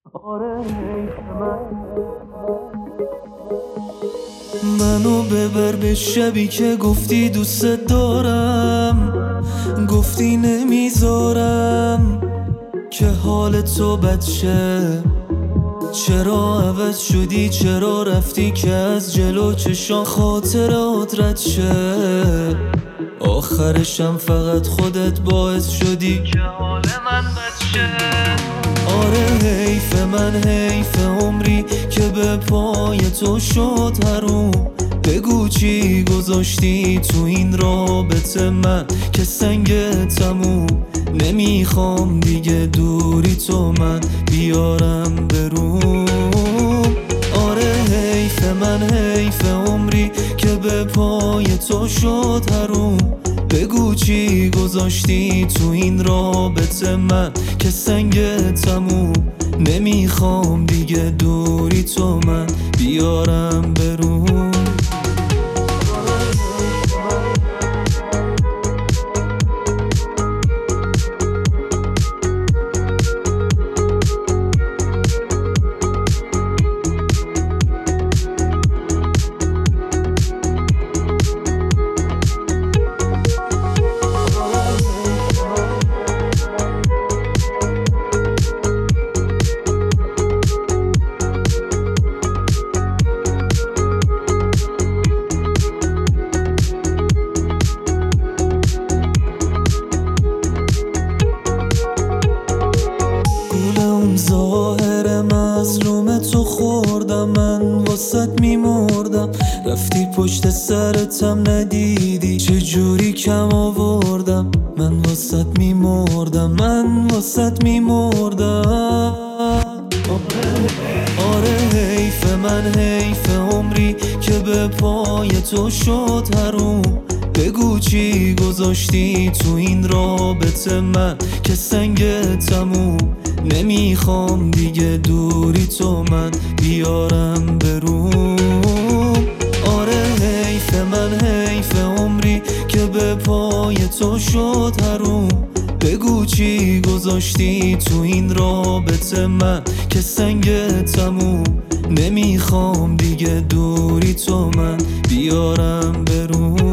آره منو ببر به شبی که گفتی دوست دارم، گفتی نمیذارم که حال تو بد شه. چرا عوض شدی؟ چرا رفتی که از جلو چشان خاطرات رد شه؟ آخرشم فقط خودت باعث شدی که حال من بد شه. آره حیف من، حیف عمری که به پای تو شد حروم. بگو چی گذاشتی تو این رابطه من که سنگ تموم. نمیخوام دیگه دوری تو من بیارم بروم. آره حیف من، حیف عمری که به پای تو شد حروم. بگو چی گذاشتی تو این رابطه من که سنگ تموم. نمیخوام دیگه دوری تو من بیارم بروم. ظاهر مظلوم تو خوردم، من واسط میمردم. رفتی پشت سرتم ندیدی چجوری کم آوردم. من واسط میمردم، من واسط میمردم. آره حیف من، حیف عمری که به پای تو شد حروم. بگو چی گذاشتی تو این رابطه من که سنگ تموم. نمیخوام دیگه دوری تو من بیارم بروم. آره حیف من، حیف عمری که به پای تو شد حروم. بگو چی گذاشتی تو این رابطه من که سنگ تموم. نمیخوام دیگه دوری تو من بیارم بروم.